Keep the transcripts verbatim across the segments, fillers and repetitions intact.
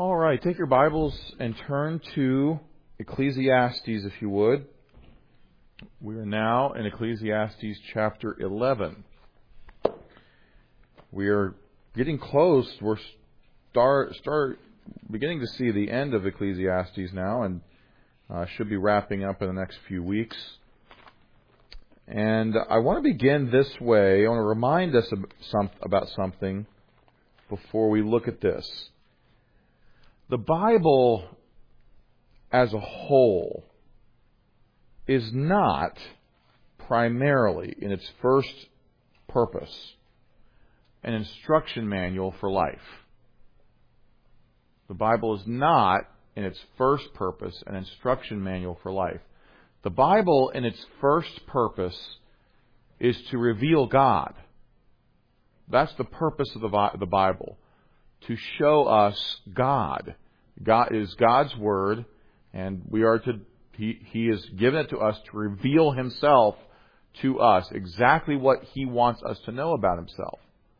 All right, take your Bibles and turn to Ecclesiastes, if you would. We are now in Ecclesiastes chapter eleven. We are getting close. We're start start beginning to see the end of Ecclesiastes now, and uh, should be wrapping up in the next few weeks. And I want to begin this way. I want to remind us of some, about something before we look at this. The Bible as a whole is not primarily, in its first purpose, an instruction manual for life. The Bible is not, in its first purpose, an instruction manual for life. The Bible, in its first purpose, is to reveal God. That's the purpose of the Bible, to show us God. God is God's Word, and we are to, He, He has given it to us to reveal Himself to us, exactly what He wants us to know about Himself.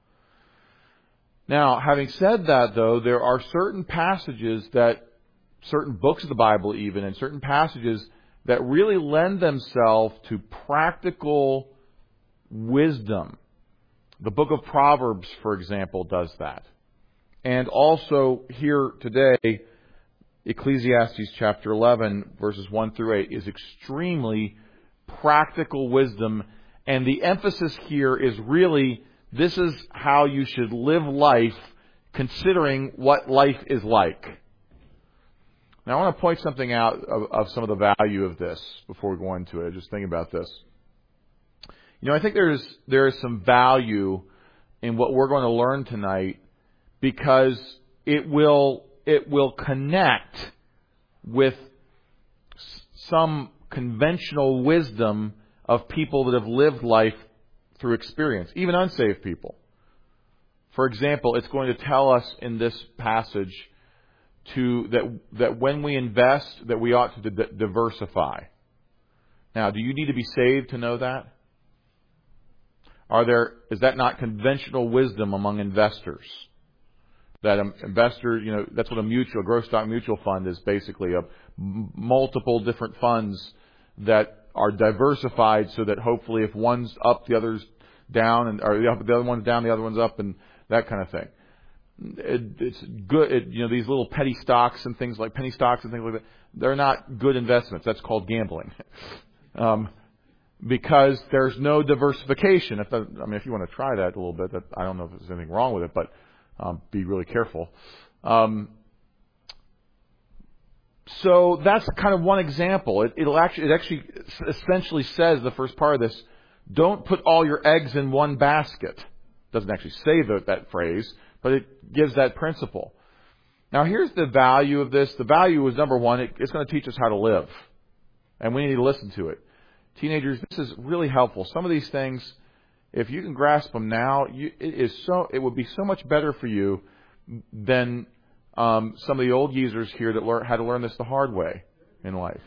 Now, having said that, though, there are certain passages that, certain books of the Bible even, and certain passages that really lend themselves to practical wisdom. The book of Proverbs, for example, does that. And also here today, Ecclesiastes chapter eleven, verses one through eight, is extremely practical wisdom. And the emphasis here is really, this is how you should live life, considering what life is like. Now I want to point something out of, of some of the value of this before we go into it. Just think about this. You know, I think there's there is some value in what we're going to learn tonight, because it will it will connect with some conventional wisdom of people that have lived life through experience, even unsaved people. For example, it's going to tell us in this passage to that that when we invest, that we ought to d- diversify. Now, do you need to be saved to know that? Are there is that not conventional wisdom among investors? That an investor, you know, that's what a mutual, growth stock mutual fund is basically, a m- multiple different funds that are diversified so that hopefully if one's up, the other's down, and or the other one's down, the other one's up, and that kind of thing. It, it's good, it, you know, these little petty stocks and things like penny stocks and things like that, they're not good investments. That's called gambling. um, because there's no diversification. If the, I mean, if you want to try that a little bit, that, I don't know if there's anything wrong with it, but um, be really careful. Um, so that's kind of one example. It, it'll actually, it actually essentially says, the first part of this, don't put all your eggs in one basket. It doesn't actually say that, that phrase, but it gives that principle. Now, here's the value of this. The value is, number one, it, it's going to teach us how to live. And we need to listen to it. Teenagers, this is really helpful. Some of these things, if you can grasp them now, you, it is so. It would be so much better for you than um, some of the old geezers here that learn, had to learn this the hard way in life.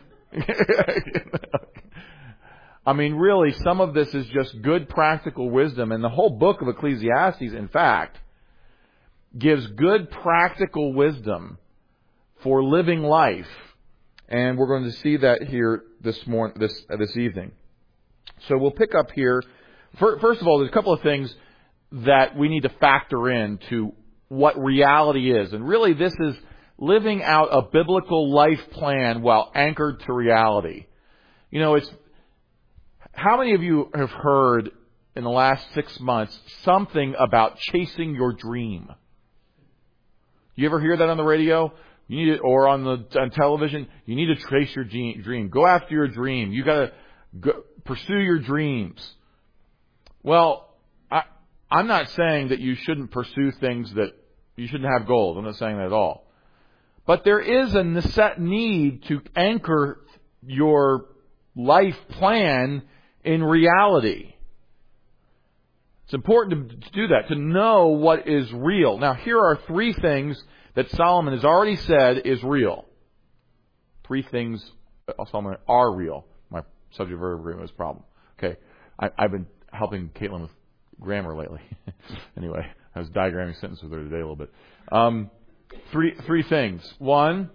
I mean, really, some of this is just good practical wisdom. And the whole book of Ecclesiastes, in fact, gives good practical wisdom for living life. And we're going to see that here this morning, this uh, this evening. So we'll pick up here. First of all, there's a couple of things that we need to factor in to what reality is. And really, this is living out a biblical life plan while anchored to reality. You know, it's how many of you have heard in the last six months something about chasing your dream? You ever hear that on the radio? You need it, or on the on television. You need to trace your dream. Go after your dream. You got to pursue your dreams. Well, I, I'm not saying that you shouldn't pursue things that you shouldn't have goals. I'm not saying that at all. But there is a need to anchor your life plan in reality. It's important to do that, to know what is real. Now, here are three things that Solomon has already said is real. Three things Solomon are real. My subject-verb agreement is a problem. Okay, I, I've been helping Caitlin with grammar lately. Anyway, I was diagramming sentences with her today a little bit. Um, Three, three things. One,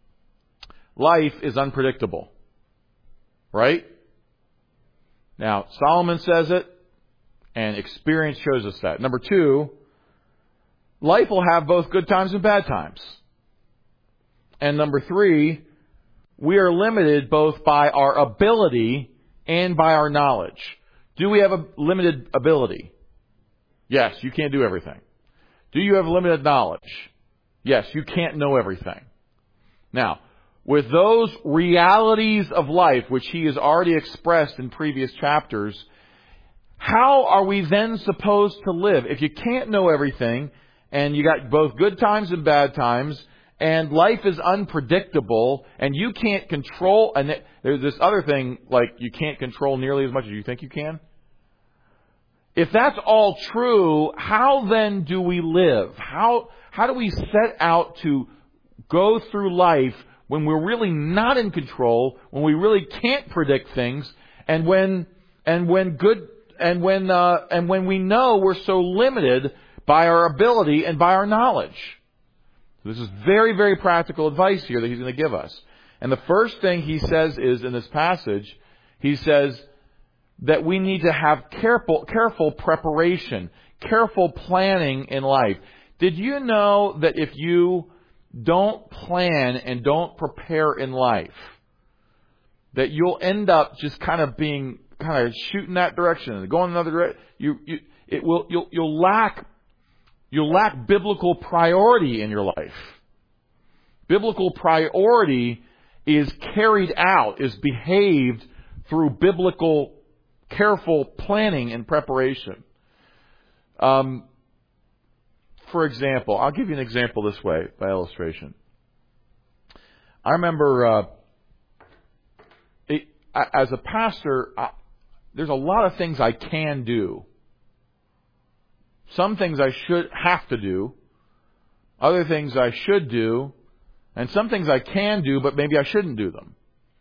life is unpredictable. Right? Now, Solomon says it, and experience shows us that. Number two, life will have both good times and bad times. And number three, we are limited both by our ability and by our knowledge. Do we have a limited ability? Yes, you can't do everything. Do you have limited knowledge? Yes, you can't know everything. Now, with those realities of life, which he has already expressed in previous chapters, how are we then supposed to live? If you can't know everything, and you got both good times and bad times, and life is unpredictable, and you can't control, and there's this other thing, like you can't control nearly as much as you think you can. If that's all true, how then do we live? How, how do we set out to go through life when we're really not in control, when we really can't predict things, and when, and when good, and when, uh, and when we know we're so limited by our ability and by our knowledge? This is very, very practical advice here that he's going to give us. And the first thing he says is, in this passage, he says that we need to have careful, careful preparation, careful planning in life. Did you know that if you don't plan and don't prepare in life, that you'll end up just kind of being, kind of shooting that direction and going another direction? You, you, it will, you'll, you'll lack You'll lack biblical priority in your life. Biblical priority is carried out, is behaved through biblical, careful planning and preparation. Um, for example, I'll give you an example this way, by illustration. I remember, uh, it, as a pastor, I, there's a lot of things I can do. Some things I should have to do, other things I should do, and some things I can do, but maybe I shouldn't do them.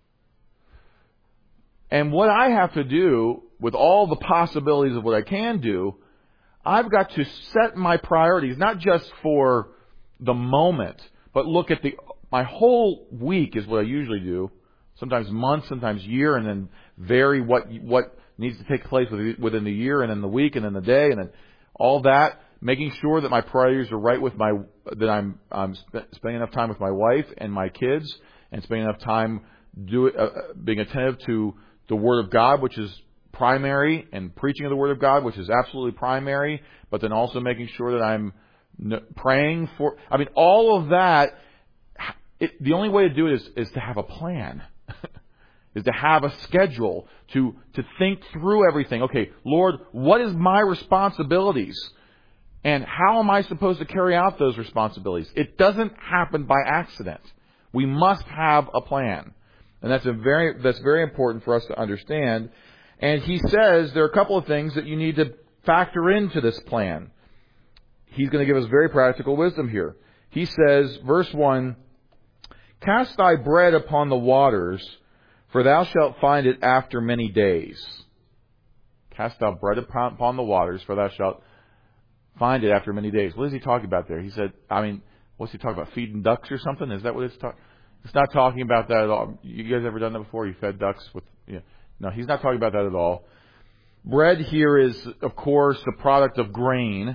And what I have to do with all the possibilities of what I can do, I've got to set my priorities, not just for the moment, but look at the, my whole week is what I usually do. Sometimes months, sometimes year, and then vary what, what needs to take place within the year, and then the week, and then the day, and then all that, making sure that my priorities are right with my, that I'm, I'm sp- spending enough time with my wife and my kids, and spending enough time do, uh, being attentive to the Word of God, which is primary, and preaching of the Word of God, which is absolutely primary, but then also making sure that I'm n- praying for, I mean, all of that, it, the only way to do it is, is to have a plan. Is to have a schedule, to, to think through everything. Okay, Lord, what is my responsibilities? And how am I supposed to carry out those responsibilities? It doesn't happen by accident. We must have a plan. And that's a very, that's very important for us to understand. And he says there are a couple of things that you need to factor into this plan. He's going to give us very practical wisdom here. He says, verse one, "Cast thy bread upon the waters, for thou shalt find it after many days." Cast thou bread upon the waters, for thou shalt find it after many days. What is he talking about there? He said, I mean, what's he talking about? Feeding ducks or something? Is that what it's talking? It's not talking about that at all. You guys ever done that before? You fed ducks with, you know, no, he's not talking about that at all. Bread here is, of course, the product of grain.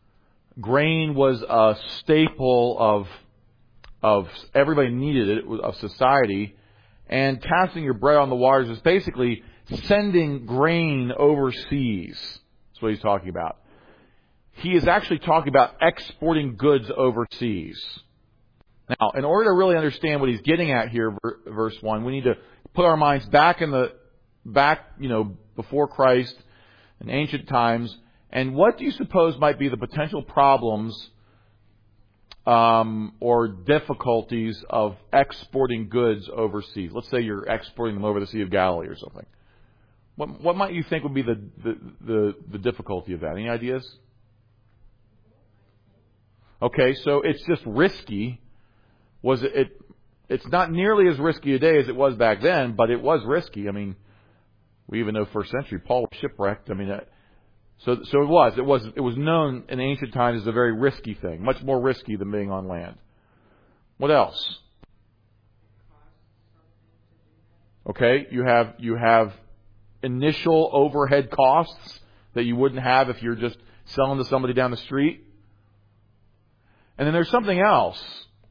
Grain was a staple of, of, everybody needed it, of society. And casting your bread on the waters is basically sending grain overseas. That's what he's talking about. He is actually talking about exporting goods overseas. Now, in order to really understand what he's getting at here, verse one, we need to put our minds back in the, back, you know, before Christ in ancient times. And what do you suppose might be the potential problems Um, or difficulties of exporting goods overseas? Let's say you're exporting them over the Sea of Galilee or something. What, what might you think would be the, the, the, the difficulty of that? Any ideas? Okay, so it's just risky. Was it, it? It's not nearly as risky today as it was back then, but it was risky. I mean, we even know first century Paul was shipwrecked. I mean, So, so it was. It was. It was known in ancient times as a very risky thing, much more risky than being on land. What else? Okay, you have you have initial overhead costs that you wouldn't have if you're just selling to somebody down the street. And then there's something else.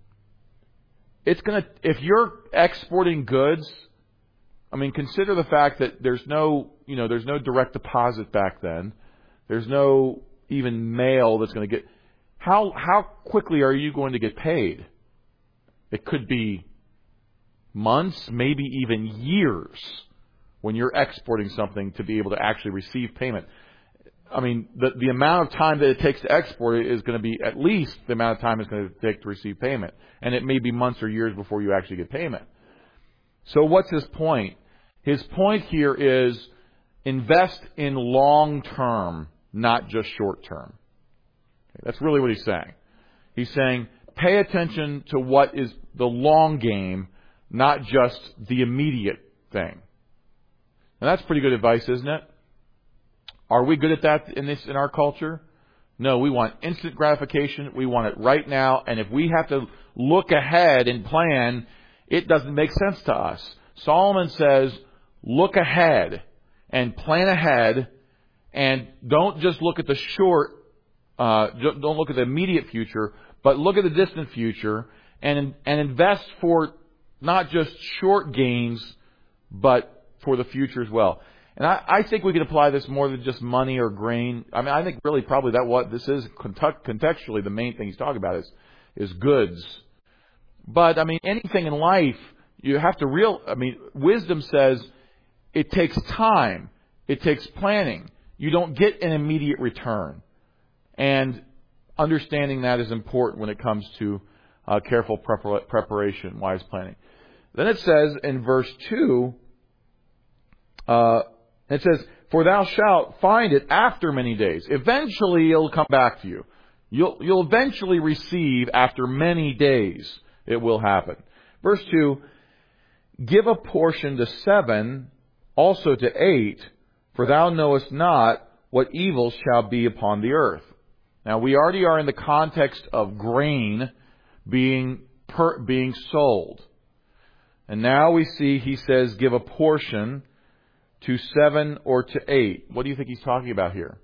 It's gonna if you're exporting goods. I mean, consider the fact that there's no, you know, there's no direct deposit back then. There's no even mail that's going to get. How how quickly are you going to get paid? It could be months, maybe even years, when you're exporting something to be able to actually receive payment. I mean, the the amount of time that it takes to export it is going to be at least the amount of time it's going to take to receive payment, and it may be months or years before you actually get payment. So what's his point? His point here is invest in long term, not just short term. Okay, that's really what he's saying. He's saying pay attention to what is the long game, not just the immediate thing. And that's pretty good advice, isn't it? Are we good at that in this in our culture? No, we want instant gratification. We want it right now. And if we have to look ahead and plan, it doesn't make sense to us. Solomon says, look ahead and plan ahead, and don't just look at the short, uh, don't look at the immediate future, but look at the distant future and and invest for not just short gains, but for the future as well. And I, I think we can apply this more than just money or grain. I mean, I think really probably that what this is contextually the main thing he's talking about is is goods. But I mean, anything in life, you have to real. I mean, wisdom says it takes time, it takes planning. You don't get an immediate return, and understanding that is important when it comes to uh, careful prepar- preparation, wise planning. Then it says in verse two, uh, it says, "For thou shalt find it after many days." Eventually, it'll come back to you. You'll you'll eventually receive after many days. It will happen. Verse two, "Give a portion to seven, also to eight, for thou knowest not what evils shall be upon the earth." Now, we already are in the context of grain being per, being sold. And now we see he says, give a portion to seven or to eight. What do you think he's talking about here?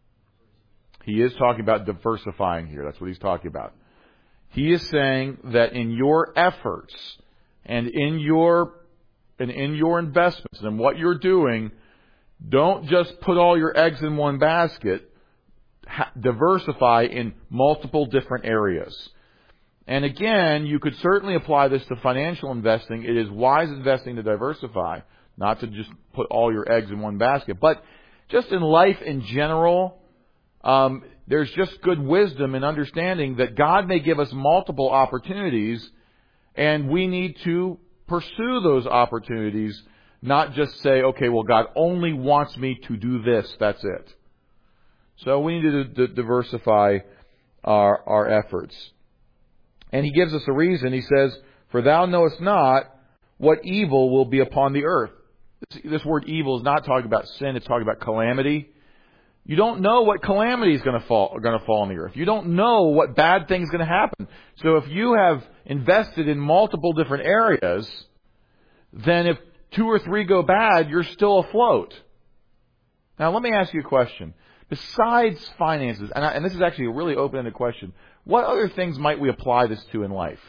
He is talking about diversifying here. That's what he's talking about. He is saying that in your efforts and in your and in your investments and what you're doing, don't just put all your eggs in one basket. Ha- diversify in multiple different areas. And again, you could certainly apply this to financial investing. It is wise investing to diversify, not to just put all your eggs in one basket. But just in life in general, um, there's just good wisdom in understanding that God may give us multiple opportunities, and we need to pursue those opportunities, not just say, okay, well, God only wants me to do this, that's it. So we need to d- diversify our, our efforts. And he gives us a reason. He says, "For thou knowest not what evil will be upon the earth." This, this word evil is not talking about sin, it's talking about calamity. You don't know what calamity is going to fall, going to fall on the earth. You don't know what bad thing is going to happen. So if you have invested in multiple different areas, then if two or three go bad, you're still afloat. Now let me ask you a question. Besides finances, and, I, and this is actually a really open-ended question, what other things might we apply this to in life?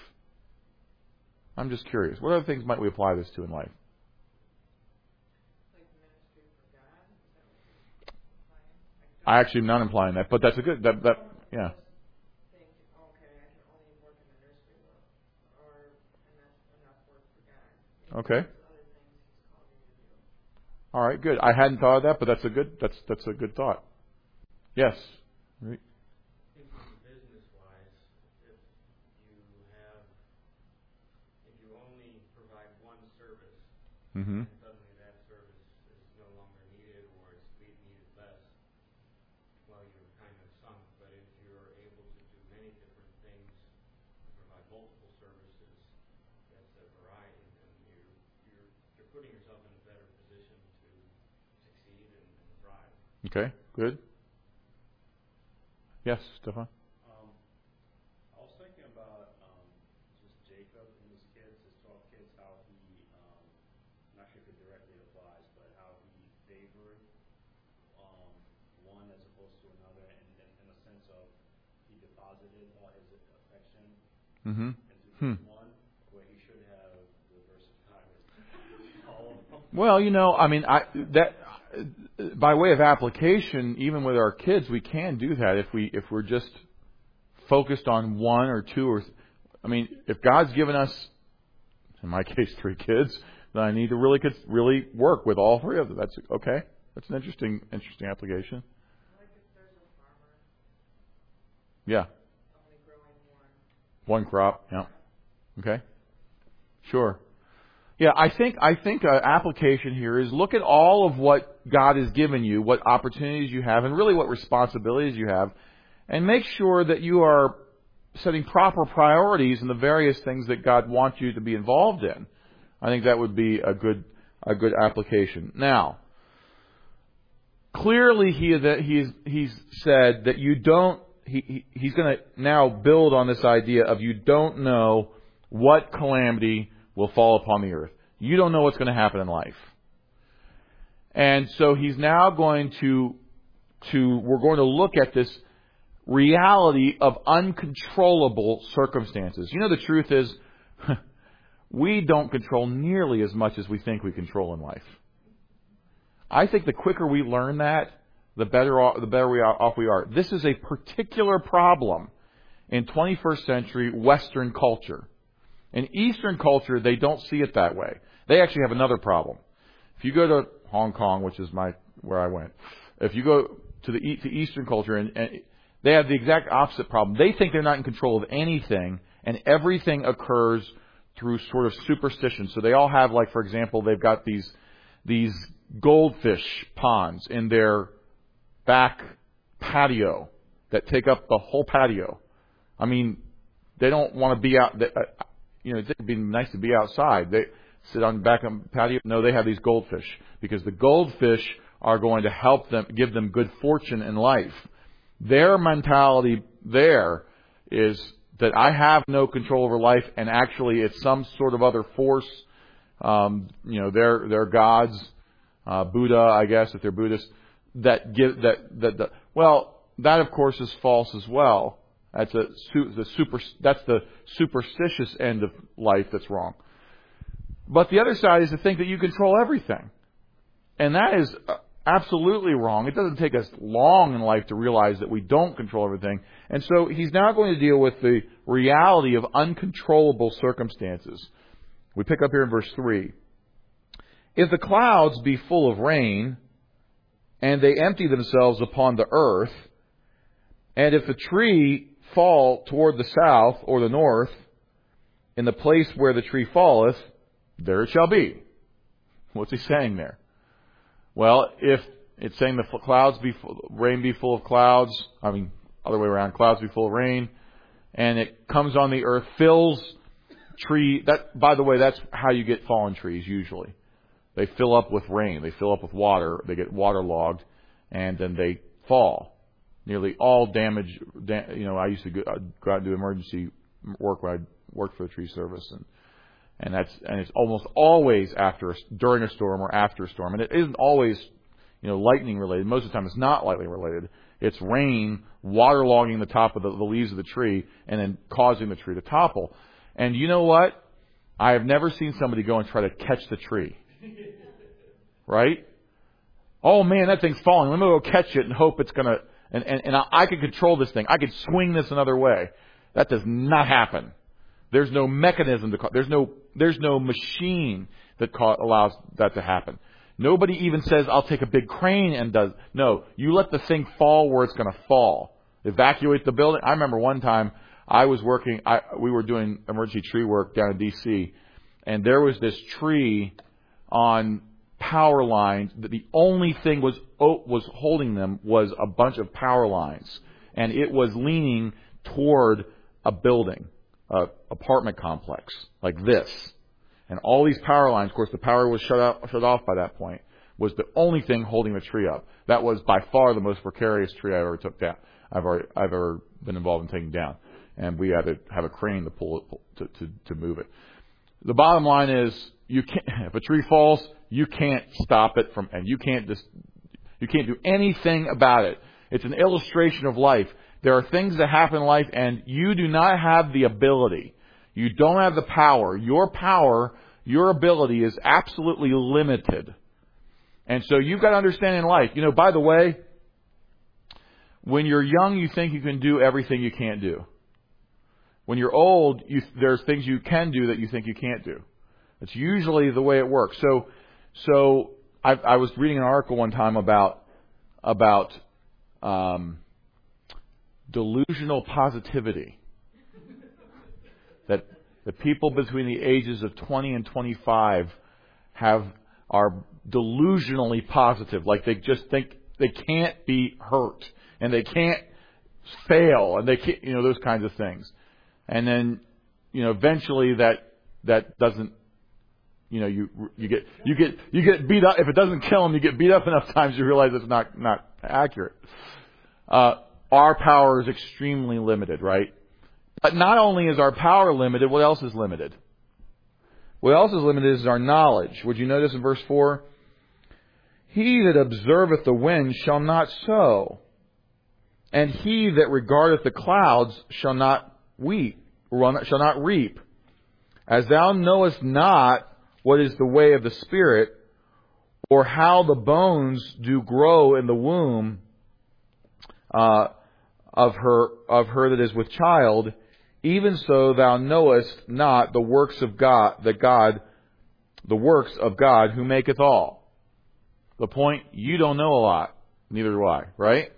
I'm just curious. What other things might we apply this to in life? I actually am not implying that, but that's a good, that, that yeah. Okay. All right, good. I hadn't thought of that, but that's a good, that's, that's a good thought. Yes. Right. Business-wise, if you have, if you only provide one service, Mm-hmm. and suddenly that service is no longer needed or it's needed less, well, you're kind of sunk. But if you're able to do many different things, provide multiple services, that's a variety, and you're you're you're putting yourself in a better position to succeed and, and thrive. Okay, good. Yes, Stefan? Um, I was thinking about um, just Jacob and his kids, his twelve kids, how he, um, I'm not sure if it directly applies, but how he favored um, one as opposed to another, and, and in a sense of he deposited all his affection Mm-hmm. into Hmm. this one, where he should have diversified all of them. Well, you know, I mean, I that by way of application, even with our kids, we can do that if we if we're just focused on one or two or. I mean, if God's given us, in my case, three kids, then I need to really really work with all three of them. That's okay. That's an interesting interesting application. Like if there's a farmer Yeah, only growing one. one crop. Yeah. Okay. Sure. Yeah, I think I think an application here is look at all of what God has given you, what opportunities you have, and really what responsibilities you have, and make sure that you are setting proper priorities in the various things that God wants you to be involved in. I think that would be a good a good application. Now, clearly he that he's he's said that you don't he, he he's going to now build on this idea of you don't know what calamity will fall upon the earth. You don't know what's going to happen in life. And so he's now going to, to, we're going to look at this reality of uncontrollable circumstances. You know, the truth is, we don't control nearly as much as we think we control in life. I think the quicker we learn that, the better off, the better we are, off we are. This is a particular problem in twenty-first century Western culture. In Eastern culture, they don't see it that way. They actually have another problem. If you go to Hong Kong, which is my where I went, if you go to the to Eastern culture, and, and they have the exact opposite problem. They think they're not in control of anything, and everything occurs through sort of superstition. So they all have, like, for example, they've got these these goldfish ponds in their back patio that take up the whole patio. I mean, they don't want to be out. They, uh, You know, it'd be nice to be outside. They sit on the back of the patio. No, they have these goldfish because the goldfish are going to help them, give them good fortune in life. Their mentality there is that I have no control over life, and actually it's some sort of other force. Um, you know, they're they're gods, uh, Buddha, I guess, if they're Buddhists, that give that that the well, that of course is false as well. That's a the super. That's the superstitious end of life that's wrong. But the other side is to think that you control everything, and that is absolutely wrong. It doesn't take us long in life to realize that we don't control everything. And so he's now going to deal with the reality of uncontrollable circumstances. We pick up here in verse three. If the clouds be full of rain, and they empty themselves upon the earth, and if the tree fall toward the south or the north, in the place where the tree falleth, there it shall be. What's he saying there? Well, if it's saying the clouds be full, rain be full of clouds, I mean, other way around, clouds be full of rain, and it comes on the earth, fills tree. That, by the way, that's how you get fallen trees usually. They fill up with rain. They fill up with water. They get waterlogged, and then they fall. Nearly all damage, you know, I used to go, go out and do emergency work when I worked for the tree service, and and that's and it's almost always after a, during a storm or after a storm, and it isn't always, you know, lightning related. Most of the time, it's not lightning related. It's rain waterlogging the top of the, the leaves of the tree and then causing the tree to topple. And you know what? I have never seen somebody go and try to catch the tree. Right? Oh man, that thing's falling. Let me go catch it and hope it's gonna. And, and, and I, I can control this thing. I could swing this another way. That does not happen. There's no mechanism to, there's no, there's no machine that ca- allows that to happen. Nobody even says, I'll take a big crane and does. No, you let the thing fall where it's going to fall. Evacuate the building. I remember one time I was working, I, we were doing emergency tree work down in D C, and there was this tree on power lines that the only thing was was holding them was a bunch of power lines, and it was leaning toward a building, a apartment complex like this, and all these power lines. Of course, the power was shut off, shut off by that point. Was the only thing holding the tree up. That was by far the most precarious tree I ever took down. I've already, I've ever been involved in taking down. And we had to have a crane to pull it, to, to, to move it. The bottom line is, you can't, if a tree falls, you can't stop it from, and you can't just, you can't do anything about it. It's an illustration of life. There are things that happen in life, and you do not have the ability. You don't have the power. Your power, your ability is absolutely limited. And so you've got to understand in life, you know, by the way, when you're young, you think you can do everything you can't do. When you're old, you, there's things you can do that you think you can't do. It's usually the way it works. So, so I, I was reading an article one time about about um, delusional positivity. That the people between the ages of twenty and twenty-five have are delusionally positive, like they just think they can't be hurt and they can't fail and they can't, you know, those kinds of things. And then, you know, eventually that that doesn't, you know, you you get you get you get beat up. If it doesn't kill them, you get beat up enough times you realize it's not not accurate. Uh, our power is extremely limited, right? But not only is our power limited, what else is limited? What else is limited is our knowledge. Would you notice in verse four? He that observeth the wind shall not sow, and he that regardeth the clouds shall not weep, shall not reap. As thou knowest not what is the way of the Spirit, or how the bones do grow in the womb uh, of her of her that is with child, even so thou knowest not the works of God, that God, the works of God who maketh all. The point, you don't know a lot, neither do I, right?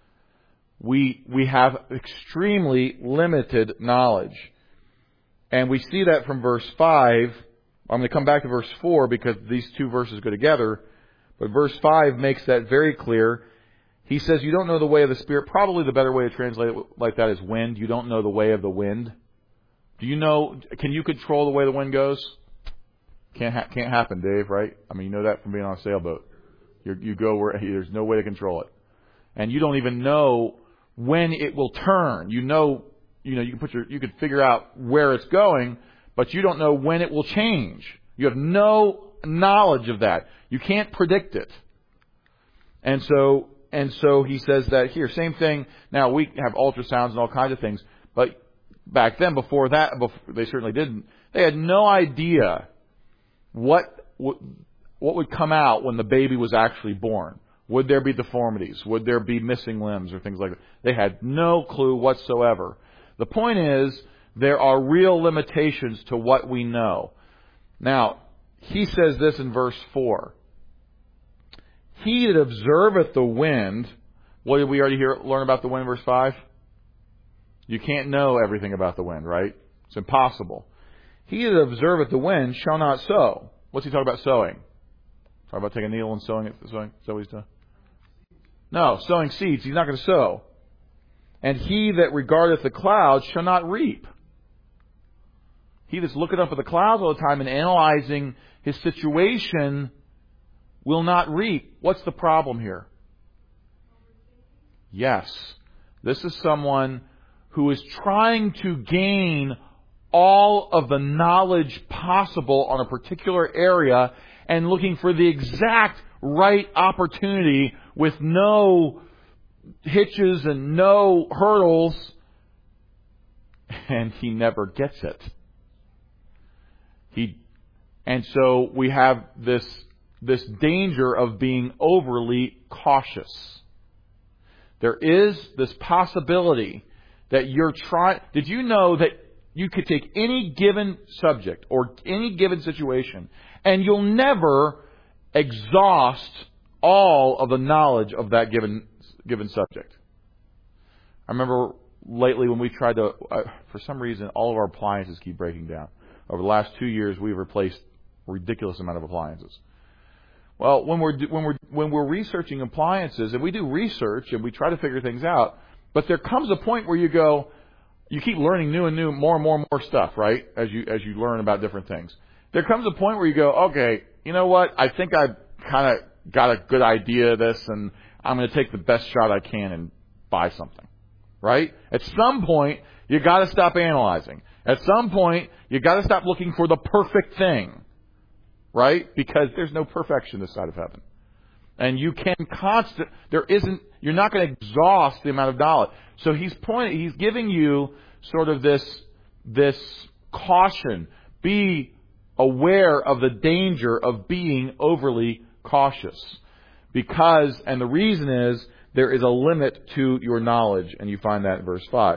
We we have extremely limited knowledge. And we see that from verse five. I'm going to come back to verse four because these two verses go together. But verse five makes that very clear. He says, you don't know the way of the Spirit. Probably the better way to translate it like that is wind. You don't know the way of the wind. Do you know, can you control the way the wind goes? Can't ha- can't happen, Dave, right? I mean, you know that from being on a sailboat. You're, you go where there's no way to control it. And you don't even know when it will turn. You know, you know, you can put your, you can figure out where it's going, but you don't know when it will change. You have no knowledge of that. You can't predict it. And so, and so he says that here. Same thing. Now we have ultrasounds and all kinds of things, but back then, before that, before, they certainly didn't. They had no idea what what what would come out when the baby was actually born. Would there be deformities? Would there be missing limbs or things like that? They had no clue whatsoever. The point is, there are real limitations to what we know. Now, he says this in verse four. He that observeth the wind, what did we already hear, learn about the wind, verse five? You can't know everything about the wind, right? It's impossible. He that observeth the wind shall not sow. What's he talking about sowing? Talking about taking a needle and sowing it? Sowing? Is that what he's doing? No, sowing seeds. He's not going to sow. And he that regardeth the clouds shall not reap. He that's looking up at the clouds all the time and analyzing his situation will not reap. What's the problem here? Yes. This is someone who is trying to gain all of the knowledge possible on a particular area and looking for the exact right opportunity with no hitches and no hurdles, and he never gets it. He, and so we have this this danger of being overly cautious. There is this possibility that you're trying. Did you know that you could take any given subject or any given situation, and you'll never exhaust all of the knowledge of that given given subject? I remember lately when we tried to, uh, for some reason, all of our appliances keep breaking down. Over the last two years, we've replaced a ridiculous amount of appliances. Well, when we're when we're when we're researching appliances, and we do research and we try to figure things out, but there comes a point where you go, you keep learning new and new, more and more and more stuff, right? As you as you learn about different things, there comes a point where you go, okay, you know what? I think I've kind of got a good idea of this, and I'm going to take the best shot I can and buy something. right? At some point, you got to stop analyzing. At some point, you got to stop looking for the perfect thing, right? Because there's no perfection this side of heaven. And you can constant, there isn't, you're not going to exhaust the amount of knowledge. So he's pointing, he's giving you sort of this, this caution. Be aware of the danger of being overly cautious. Because, and the reason is, there is a limit to your knowledge. And you find that in verse five.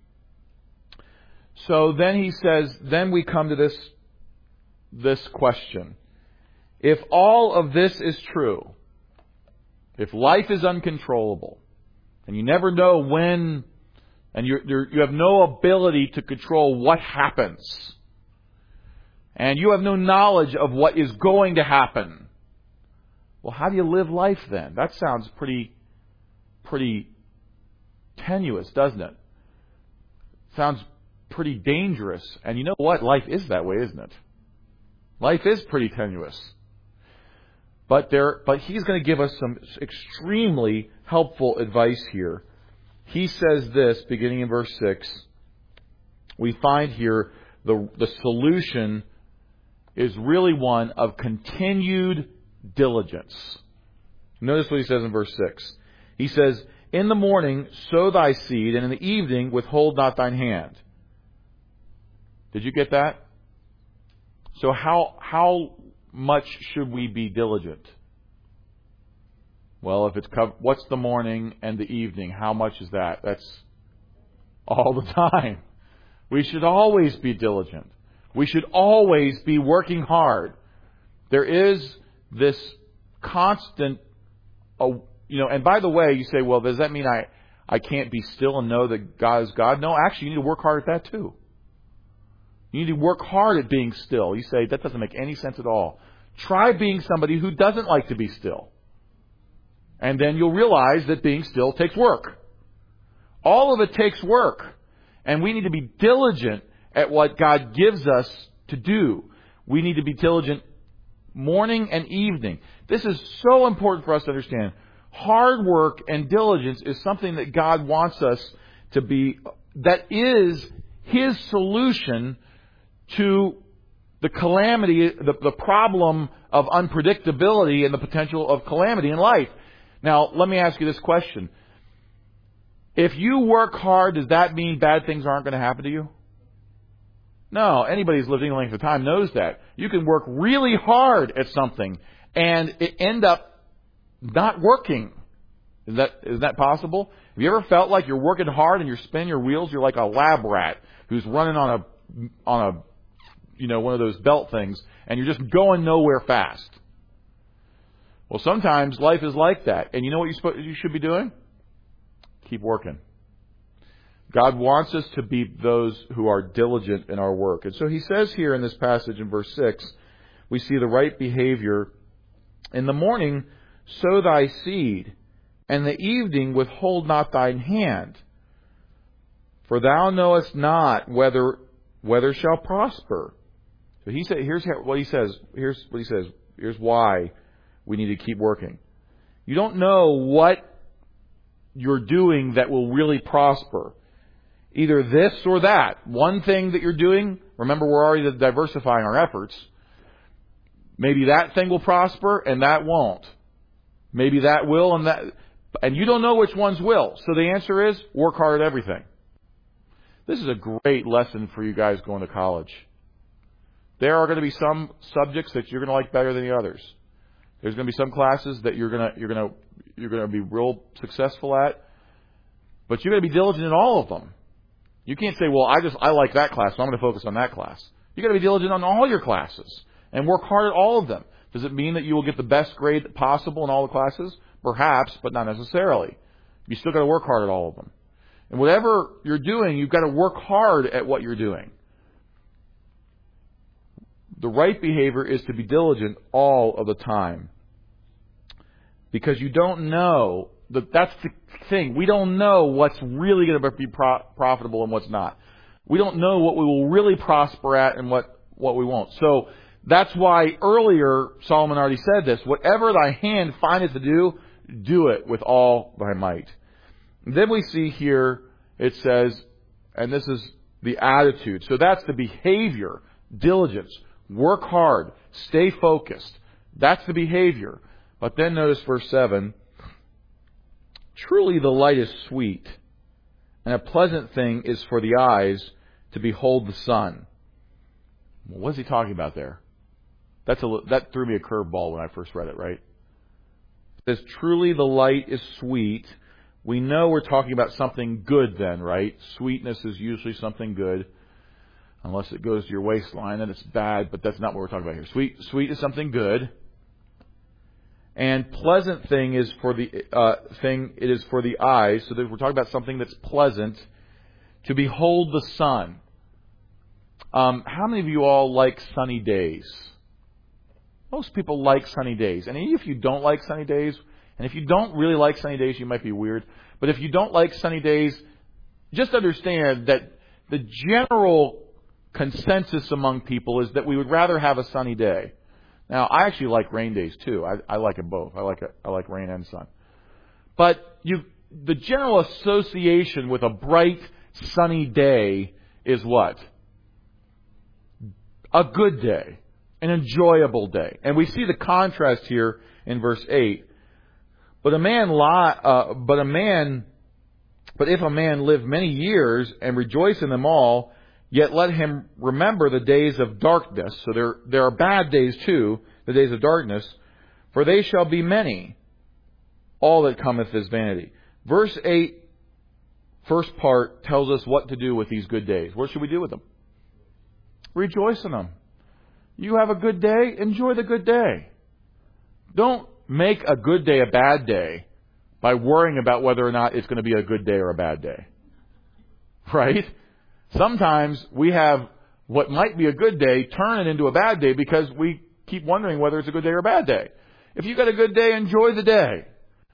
So then he says, then we come to this, this question. If all of this is true, if life is uncontrollable, and you never know when, and you're, you're, you have no ability to control what happens, and you have no knowledge of what is going to happen, well, how do you live life then? That sounds pretty, pretty tenuous, doesn't it? Sounds pretty dangerous. And you know what? Life is that way, isn't it? Life is pretty tenuous. But there, but he's going to give us some extremely helpful advice here. He says this, beginning in verse six. We find here the, the solution is really one of continued diligence. Notice what he says in verse six. He says, in the morning sow thy seed, and in the evening withhold not thine hand. Did you get that? So how how much should we be diligent? Well, if it's covered, what's the morning and the evening? How much is that? That's all the time. We should always be diligent. We should always be working hard. There is this constant, uh, you know, and by the way, you say, well, does that mean I, I can't be still and know that God is God? No, actually, you need to work hard at that too. You need to work hard at being still. You say, that doesn't make any sense at all. Try being somebody who doesn't like to be still. And then you'll realize that being still takes work. All of it takes work. And we need to be diligent at what God gives us to do. We need to be diligent morning and evening. This is so important for us to understand. Hard work and diligence is something that God wants us to be, that is His solution to the calamity, the, the problem of unpredictability and the potential of calamity in life. Now, let me ask you this question. If you work hard, does that mean bad things aren't going to happen to you? No, anybody who's lived any length of time knows that. You can work really hard at something and it end up not working. Is that, is that possible? Have you ever felt like you're working hard and you're spinning your wheels? You're like a lab rat who's running on a, on a, you know, one of those belt things, and you're just going nowhere fast. Well, sometimes life is like that. And you know what you, sp- you should be doing? Keep working. God wants us to be those who are diligent in our work. And so he says here in this passage in verse six, we see the right behavior. In the morning, sow thy seed, and the evening withhold not thine hand. For thou knowest not whether whether shall prosper. So he said, here's what he says. Here's what he says. Here's why we need to keep working. You don't know what you're doing that will really prosper. Either this or that. One thing that you're doing, remember we're already diversifying our efforts. Maybe that thing will prosper and that won't. Maybe that will and that, and you don't know which ones will. So the answer is work hard at everything. This is a great lesson for you guys going to college. There are going to be some subjects that you're going to like better than the others. There's going to be some classes that you're going to you're going to you're going to be real successful at, but you're going to be diligent in all of them. You can't say, "Well, I just I like that class, so I'm going to focus on that class." You got to be diligent on all your classes and work hard at all of them. Does it mean that you will get the best grade possible in all the classes? Perhaps, but not necessarily. You still got to work hard at all of them. And whatever you're doing, you've got to work hard at what you're doing. The right behavior is to be diligent all of the time. Because you don't know, that that's the thing. We don't know what's really going to be pro- profitable and what's not. We don't know what we will really prosper at and what, what we won't. So that's why earlier Solomon already said this. Whatever thy hand findeth to do, do it with all thy might. And then we see here it says, and this is the attitude. So that's the behavior, diligence, work hard, stay focused. That's the behavior. But then notice verse seven. Truly the light is sweet, and a pleasant thing is for the eyes to behold the sun. Well, what is he talking about there? That's a, that threw me a curveball when I first read it, right? It says, truly the light is sweet. We know we're talking about something good then, right? Sweetness is usually something good. Unless it goes to your waistline, then it's bad, but that's not what we're talking about here. Sweet, sweet is something good. And pleasant thing is for the uh, thing. It is for the eyes. So that we're talking about something that's pleasant. To behold the sun. Um, how many of you all like sunny days? Most people like sunny days. And even if you don't like sunny days, and if you don't really like sunny days, you might be weird. But if you don't like sunny days, just understand that the general consensus among people is that we would rather have a sunny day. Now, I actually like rain days too. I, I like them both. I like it, I like rain and sun. But you, the general association with a bright, sunny day is what? A good day, an enjoyable day. And we see the contrast here in verse eight. But a man, li- uh, but a man, but if a man live many years and rejoice in them all, yet let him remember the days of darkness. So there, there are bad days too, the days of darkness. For they shall be many. All that cometh is vanity. Verse eight, first part, tells us what to do with these good days. What should we do with them? Rejoice in them. You have a good day, enjoy the good day. Don't make a good day a bad day by worrying about whether or not it's going to be a good day or a bad day. Right? Sometimes we have what might be a good day turn it into a bad day because we keep wondering whether it's a good day or a bad day. If you got a good day, enjoy the day.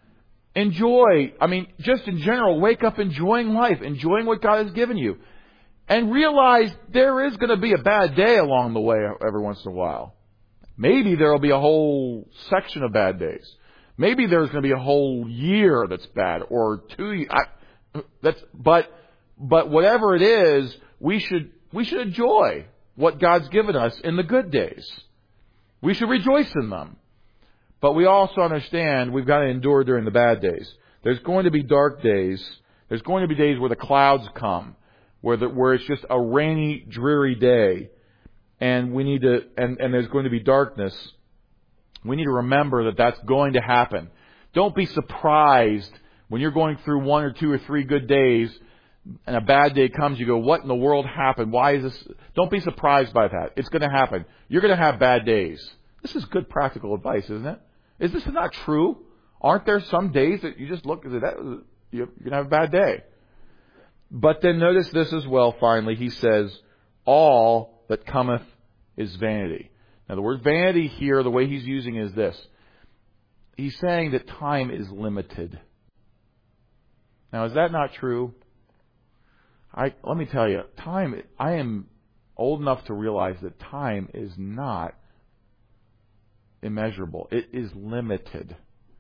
Enjoy, I mean, just in general, wake up enjoying life, enjoying what God has given you. And realize there is going to be a bad day along the way every once in a while. Maybe there will be a whole section of bad days. Maybe there's going to be a whole year that's bad, or two. I, that's but but whatever it is, we should we should enjoy what God's given us in the good days. We should rejoice in them. But we also understand we've got to endure during the bad days. There's going to be dark days. There's going to be days where the clouds come, where the, where it's just a rainy, dreary day. And we need to, and, and there's going to be darkness. We need to remember that that's going to happen. Don't be surprised when you're going through one or two or three good days and a bad day comes. You go, what in the world happened? Why is this? Don't be surprised by that. It's going to happen. You're going to have bad days. This is good practical advice, isn't it? Is this not true? Aren't there some days that you just look at that, you're going to have a bad day? But then notice this as well, finally. He says, all that cometh is vanity. Now the word vanity here, the way he's using is this. He's saying that time is limited. Now is that not true? I let me tell you, time, I am old enough to realize that time is not immeasurable. It is limited.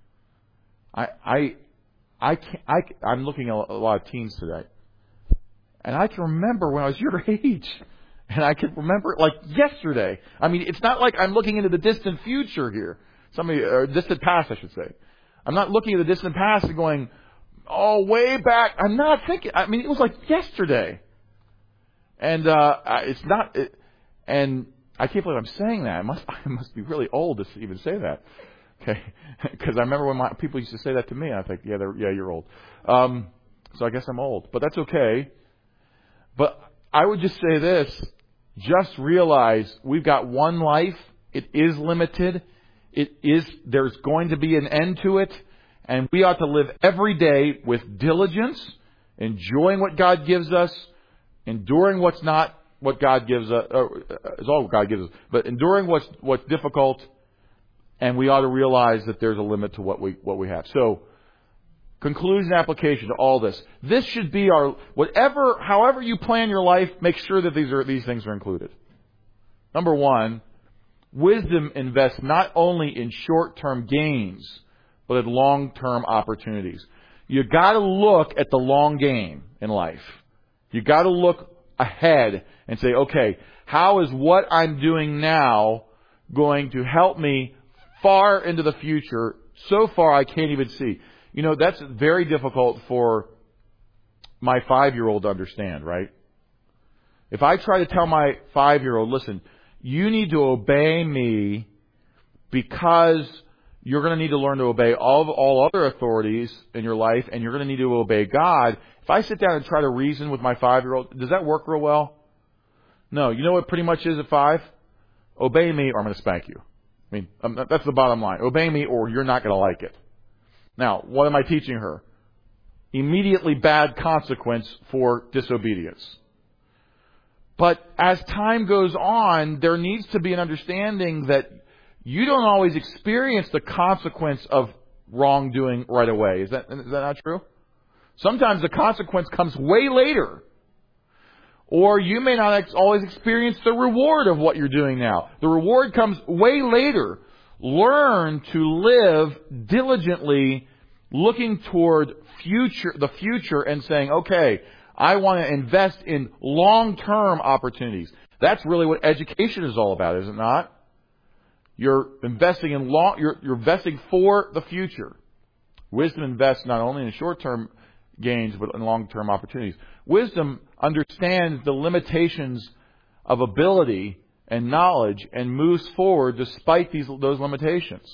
I, I, I can't, I, I'm looking at a lot of teens today. And I can remember when I was your age. And I can remember it like yesterday. I mean, it's not like I'm looking into the distant future here. Somebody, or distant past, I should say. I'm not looking at the distant past and going, oh, way back. I'm not thinking. I mean, it was like yesterday. And uh, it's not. It, and I can't believe I'm saying that. I must. I must be really old to even say that. Okay, because I remember when my people used to say that to me. I think, yeah, they're, yeah, you're old. Um, so I guess I'm old, but that's okay. But I would just say this: just realize we've got one life. It is limited. It is. There's going to be an end to it. And we ought to live every day with diligence, enjoying what God gives us, enduring what's not what God gives us, or is all what God gives us, but enduring what's what's difficult, and we ought to realize that there's a limit to what we what we have. So, conclusion, application to all this. This should be our whatever, however you plan your life. Make sure that these are these things are included. Number one, wisdom invests not only in short-term gains, but in long-term opportunities. You got to look at the long game in life. You got to look ahead and say, okay, how is what I'm doing now going to help me far into the future? So far, I can't even see. You know, that's very difficult for my five-year-old to understand, right? If I try to tell my five-year-old, listen, you need to obey me because you're going to need to learn to obey all all other authorities in your life, and you're going to need to obey God. If I sit down and try to reason with my five-year-old, does that work real well? No. You know what pretty much is at five? Obey me or I'm going to spank you. I mean, um, that's the bottom line. Obey me or you're not going to like it. Now, what am I teaching her? Immediately bad consequence for disobedience. But as time goes on, there needs to be an understanding that you don't always experience the consequence of wrongdoing right away. Is that, is that not true? Sometimes the consequence comes way later. Or you may not ex- always experience the reward of what you're doing now. The reward comes way later. Learn to live diligently, looking toward future, the future and saying, okay, I want to invest in long-term opportunities. That's really what education is all about, is it not? You're investing in long, you're, you're investing for the future. Wisdom invests not only in short-term gains, but in long-term opportunities. Wisdom understands the limitations of ability and knowledge and moves forward despite these, those limitations.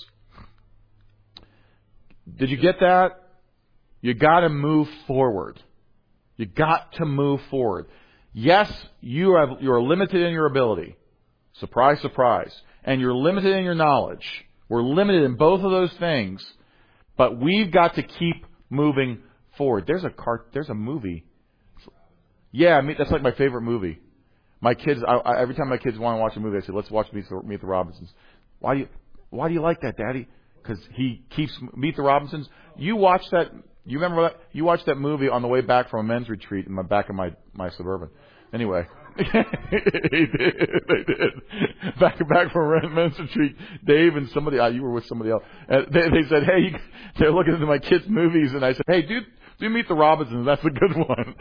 Did you get that? You got to move forward. You got to move forward. Yes, you have, you are limited in your ability. Surprise, surprise. And you're limited in your knowledge. We're limited in both of those things. But we've got to keep moving forward. There's a car, there's a movie. Yeah, that's like my favorite movie. My kids, I, I, every time my kids want to watch a movie, I say, let's watch Meet the, Meet the Robinsons. Why do you, why do you like that, Daddy? Because he keeps Meet the Robinsons. You watch that, you remember that? You watched that movie on the way back from a men's retreat in the back of my, my Suburban. Anyway. They did. They did. Back back from a men's retreat, Dave and somebody, uh, you were with somebody else. And they, they said, hey, you, they're looking into my kids' movies, and I said, hey, dude, do Meet the Robinsons. That's a good one.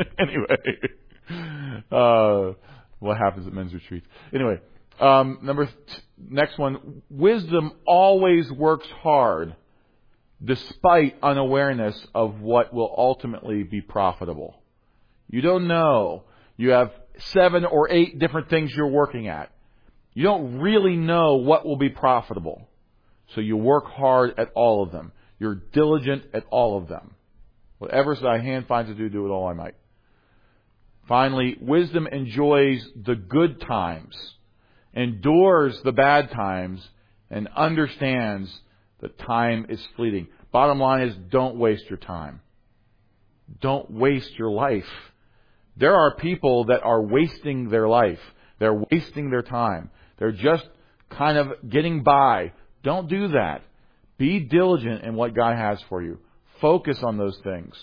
Anyway, uh, what happens at men's retreats? Anyway, um, number t- next one. Wisdom always works hard, despite unawareness of what will ultimately be profitable. You don't know. You have seven or eight different things you're working at. You don't really know what will be profitable. So you work hard at all of them. You're diligent at all of them. Whatever thy hand finds to do, do it all I might. Finally, wisdom enjoys the good times, endures the bad times, and understands that time is fleeting. Bottom line is, don't waste your time. Don't waste your life. There are people that are wasting their life. They're wasting their time. They're just kind of getting by. Don't do that. Be diligent in what God has for you. Focus on those things.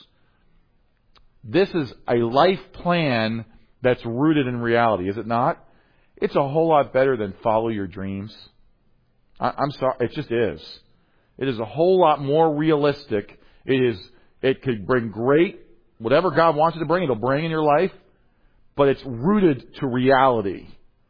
This is a life plan that's rooted in reality, is it not? It's a whole lot better than follow your dreams. I, I'm sorry, it just is. It is a whole lot more realistic. It is. It could bring great, whatever God wants it to bring, it'll bring in your life, but it's rooted to reality.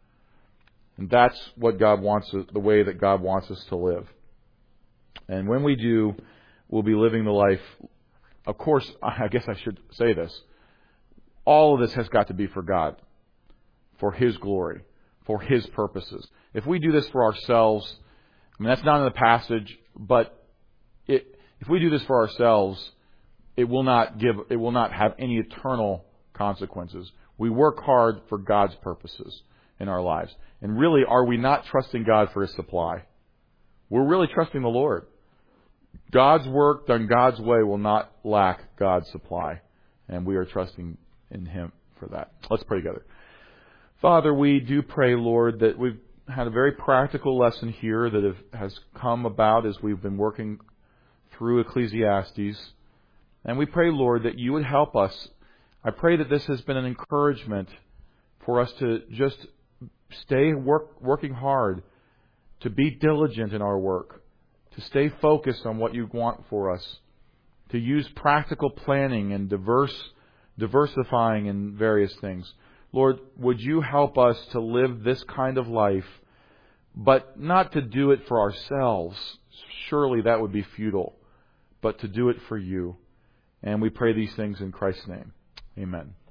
And that's what God wants, the way that God wants us to live. And when we do, we'll be living the life. Of course, I guess I should say this. All of this has got to be for God, for His glory, for His purposes. If we do this for ourselves, I mean, that's not in the passage, but it, if we do this for ourselves, it will not give, it will not have any eternal consequences. We work hard for God's purposes in our lives. And really, are we not trusting God for His supply? We're really trusting the Lord. God's work done God's way will not lack God's supply. And we are trusting in Him for that. Let's pray together. Father, we do pray, Lord, that we've had a very practical lesson here that have, has come about as we've been working through Ecclesiastes. And we pray, Lord, that you would help us. I pray that this has been an encouragement for us to just stay work, working hard, to be diligent in our work, to stay focused on what you want for us, to use practical planning and diverse, diversifying in various things. Lord, would you help us to live this kind of life, but not to do it for ourselves. Surely that would be futile, but to do it for you. And we pray these things in Christ's name. Amen.